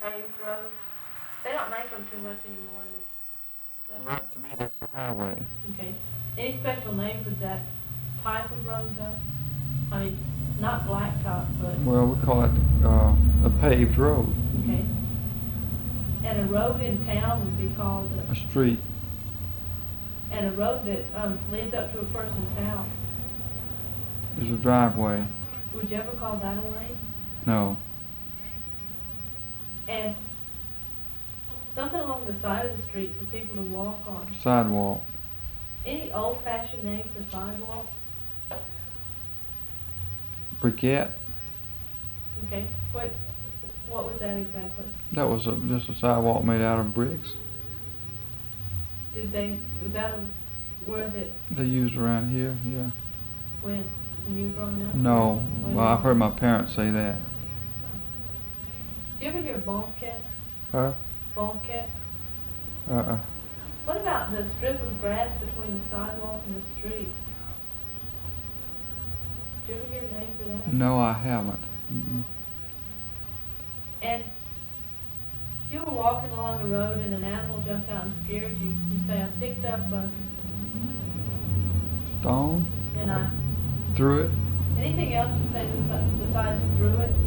paved road. They don't make them too much anymore. Right, to me that's the highway. Okay. Any special name for that type of road though? I mean, not blacktop, but... Well, we call it a paved road. Okay. And a road in town would be called a street. And a road that leads up to a person's house is a driveway. Would you ever call that a lane? No. And something along the side of the street for people to walk on. Sidewalk. Any old-fashioned name for sidewalk? Briquette. Okay. What was that exactly? That was just a sidewalk made out of bricks. Was that a word that... They used around here, yeah. When you were growing up? No. Well, I've heard my parents say that. Do you ever hear banquette? Huh? Banquette? Uh-uh. What about the strip of grass between the sidewalk and the street? Did you ever hear a name for that? No, I haven't. And if you were walking along the road and an animal jumped out and scared you, you say, I picked up a... Stone? And I... Threw it? Anything else you say besides threw it?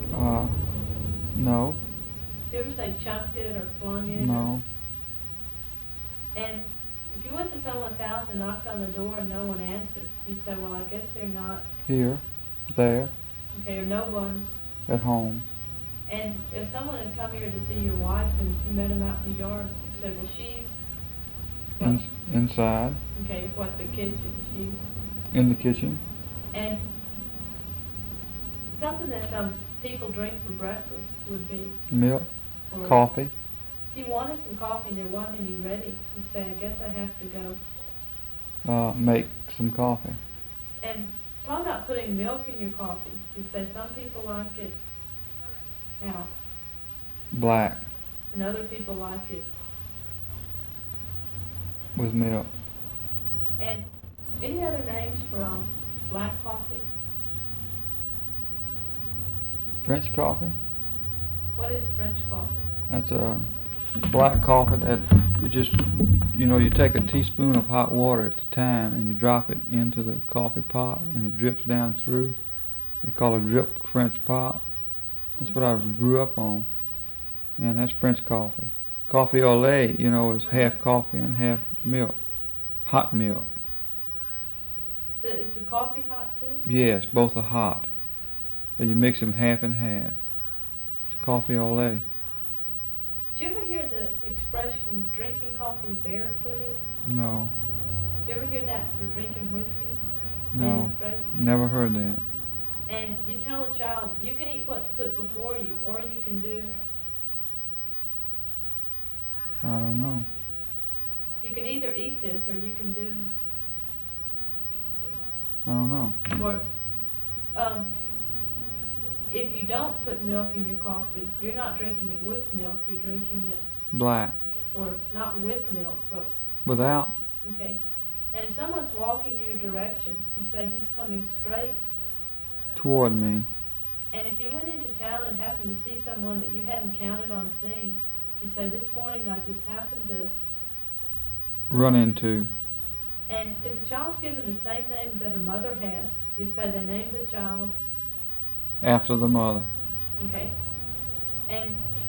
No. Did you ever say chucked it or flung it? No. And if you went to someone's house and knocked on the door and no one answered, you'd say, well, I guess they're not... Here. There. Okay, or no one's... At home. And if someone had come here to see your wife and you met them out in the yard, you said, well, she's... Inside. Okay, what, the kitchen? She's... In the kitchen. And something that people drink for breakfast would be... Milk. Coffee. If you wanted some coffee and there wasn't any ready, you'd say, I guess I have to go... make some coffee. And talk about putting milk in your coffee. You'd say some people like it how? Black. And other people like it with milk. And any other names for black coffee? French coffee. What is French coffee? That's a black coffee that you take a teaspoon of hot water at a time and you drop it into the coffee pot and it drips down through. They call it drip French pot. That's what I grew up on. And that's French coffee. Coffee au lait, is half coffee and half milk. Hot milk. Is the coffee hot too? Yes, both are hot. And you mix them half and half. It's coffee au lait. Did you ever hear the expression drinking coffee barefooted? No. Did you ever hear that for drinking whiskey? No. Never heard that. And you tell a child, you can eat what's put before you, or you can do... I don't know. You can either eat this, or you can do... I don't know. Or, if you don't put milk in your coffee, you're not drinking it with milk, you're drinking it... Black. Or not with milk, but... Without. Okay. And if someone's walking in your direction, you say he's coming straight toward me. And if you went into town and happened to see someone that you hadn't counted on seeing, you say, this morning I just happened to... Run into. And if a child's given the same name that her mother has, you'd say they named the child... After the mother. Okay. And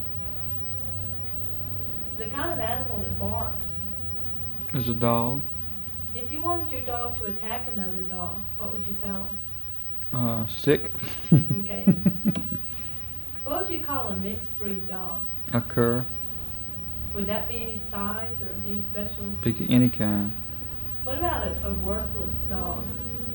the kind of animal that barks... Is a dog. If you wanted your dog to attack another dog, what would you tell him? Sick. Okay. What would you call a mixed breed dog? A cur. Would that be any size or any special? Pick any kind. What about a worthless dog?